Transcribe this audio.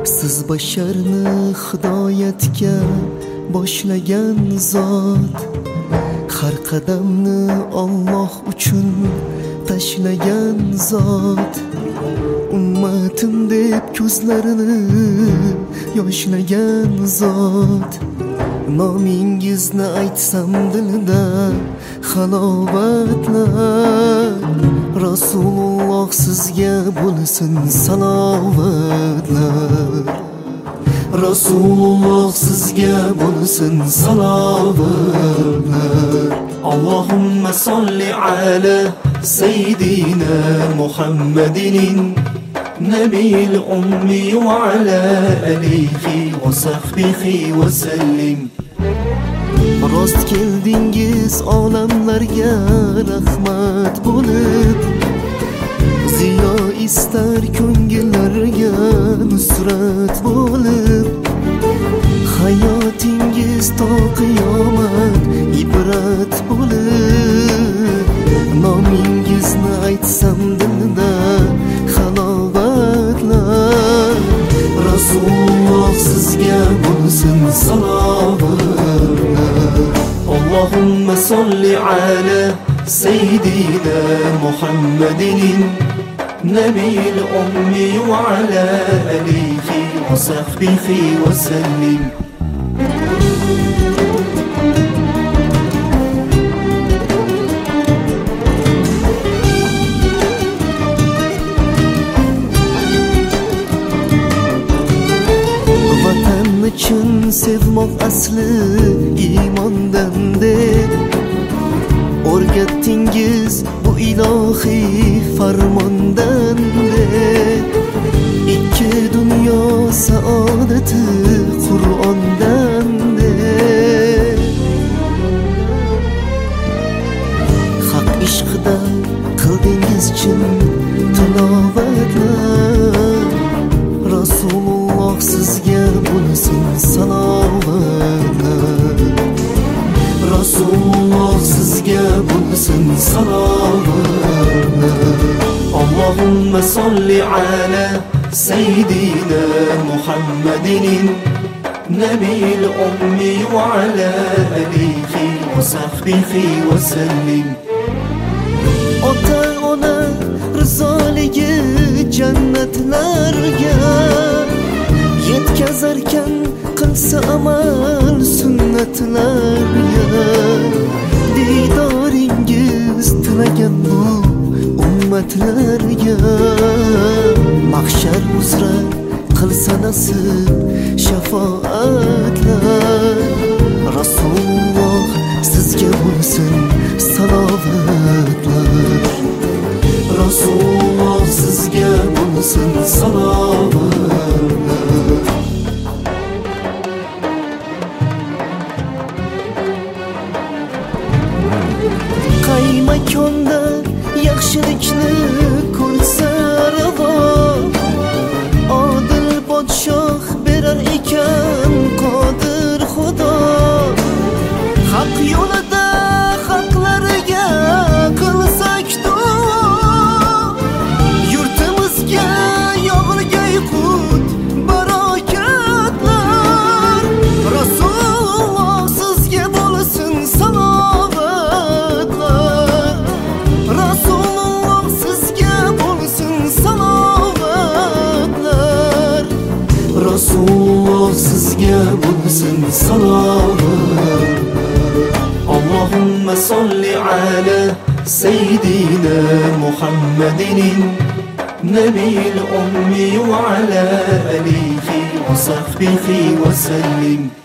Siz basharni hidoyatga boshlagan zot, har qadamni Alloh uchun tashlagan zot, ummatim deb ko'zlarini yoshlagan zot. Nomingizni aytsam dilda halovatlar, Rasululloh sizga bo'lsin salovatlar. Rasululloh sizga bo'lsin salovatlar. Allohumma solli ala sayyidina Muhammadin nabiyil ummi va ala alihi va sahbihi va sallim. Rost keldingiz olamlarga rahmat bo'lib, ziyo istar ko'ngillarga nusrat bo'lib, hayotingiz to qiyomat ibrat bo'lib, nomingizni aytsam dilda halovatlar. Rasululloh sizga bo'lsin salovatlar. Allohumma solli ala sayyidina Muhammadin nabiyil ummi va ala alihi va sahbihi va sallim. Için sevmoq asli iymondan deb o'rgatdingiz bu ilohiy farmondan deb. Ikki dunyo saodati Qur'ondan deb. Haq ishqida qildingiz chin tilovatlar. Rasululloh sizga bo'lsin salovatlar. Rasululloh sizga bo'lsin salovatlar. Allohumma solli ala sayyidina Muhammadin nabiyil ummi va ala alihi va sahbihi va sallim. Ota ona rizoligi jannatlarga yetkazarkan qilsa amal sunnatlarga. Didoringiz tilagan bu ummatlarga, mahshar uzra qilsa nasib shafoatlar. Rasululloh sizga bo'lsin salovatlar. Rasululloh sizga bo'lsin salovatlar. Qay makonda yaxshilikni ko'rsa ravo, odil podshoh berar ekan qodir Xudo. Haq yo'lida haqlariga qilsak duo, yurtimizga yog'ilgay qut barokatlar. Rasululloh sizga bo'lsin salovatlar. Rasululloh sizga bo'lsin salovatlar. Rasululloh sizga bo'lsin salovatlar. Allohumma solli ala sayyidina Muhammadin nabiyil ummi va ala alihi va sahbihi va sallim.